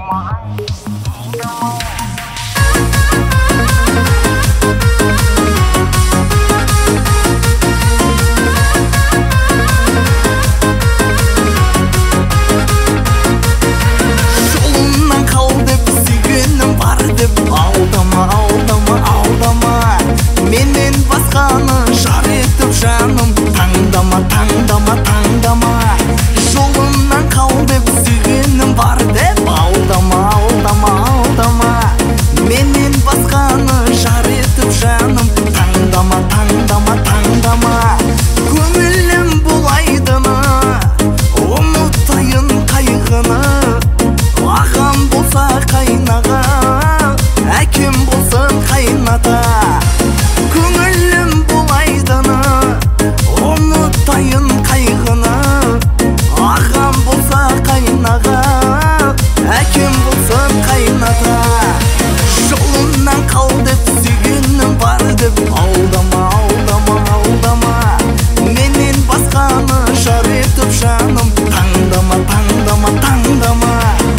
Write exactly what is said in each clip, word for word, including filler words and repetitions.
Жолымнан қал деп сүйгенім бар деп алдама, алдама, алдама. Менен басқаны жар етіп жаным таңдама, таңдама, таңдама. Жолымнан қал деп сүйгенім бар деп алдама, алдама, алдама. Менен басқаны жар етіп жаным таңдама, таңдама, таңдама. Көңілім болайдыны ұмытайын қайғыны. Ағам болса қайнаға, әкем болсын қайната. Көңілім болайдыны ұмытайын қайғыны. Ағам болса қайнаға, әкем болсын қайната. Жолымнан қал деп сүйгенім бар деп алдама, алдама, алдама. Менен басқаны жар етіп жаным таңдама, таңдама, таңдама.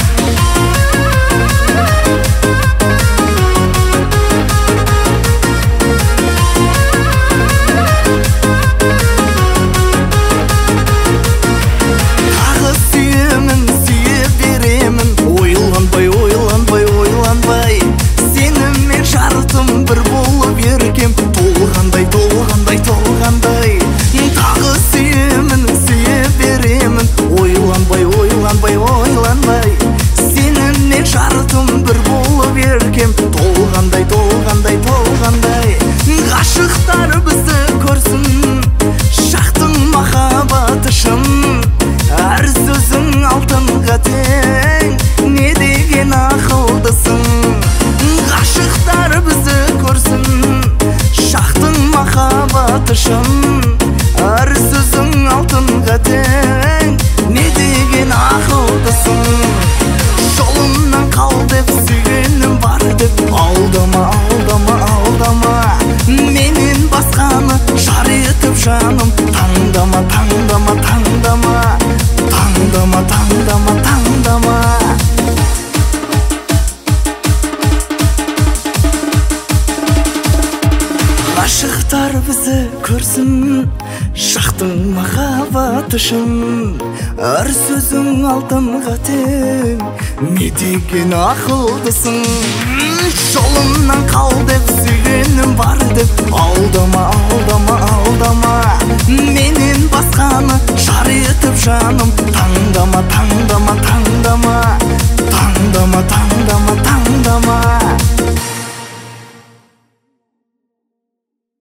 Тағы сүйемін, сүйе беремін, ойланбай, ойланбай, ойланбай. Сенімен жарытым бір болып еркем, толғандай, толғандай, толғандай. Тағы сүйемін, сүйе беремін, ойланбай, ойланбай, ойланбай. Сенімен жарытым бір болып еркем, толғандай, толғандай, толғандай. Ғашықтар бізді көрсін, шақтың махаббаты шын. Әр сөзің алтынға тең, не деген ақылдысың. Ғашықтар бізді көрсін, шақтың махаббаты шын. Әр сөзің алтынға тең, не деген ақылдысың. Жолымнан қал деп сүйгенім бар деп алдама, алдама, алдама. Менен басқаны жар етіп жаным таңдама, таңдама, таңдама. Таңдама, таңдама, таңдама. Ғашықтар бізді көрсін, шақтың махаббаты шын. Әр сөзің алтынға тең, не деген ақылдысың. Жолымнан қал деп сүйгенім бар деп алдама, алдама, алдама. Менен басқаны жар етіп жаным таңдама, таңдама.